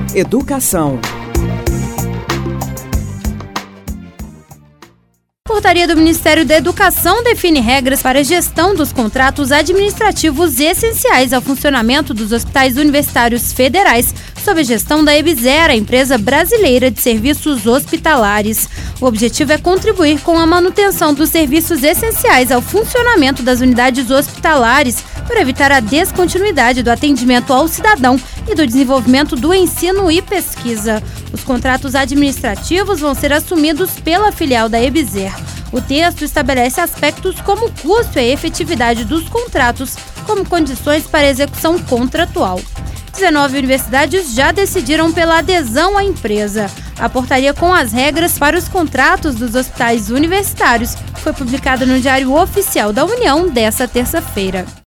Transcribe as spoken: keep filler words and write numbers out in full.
Educação. Portaria do Ministério da Educação define regras para a gestão dos contratos administrativos essenciais ao funcionamento dos hospitais universitários federais, sob a gestão da EBSER, a empresa brasileira de serviços hospitalares. O objetivo é contribuir com a manutenção dos serviços essenciais ao funcionamento das unidades hospitalares, para evitar a descontinuidade do atendimento ao cidadão e do desenvolvimento do ensino e pesquisa. Os contratos administrativos vão ser assumidos pela filial da EBSER. O texto estabelece aspectos como o custo e a efetividade dos contratos como condições para a execução contratual. dezenove universidades já decidiram pela adesão à empresa. A portaria com as regras para os contratos dos hospitais universitários foi publicada no Diário Oficial da União desta terça-feira.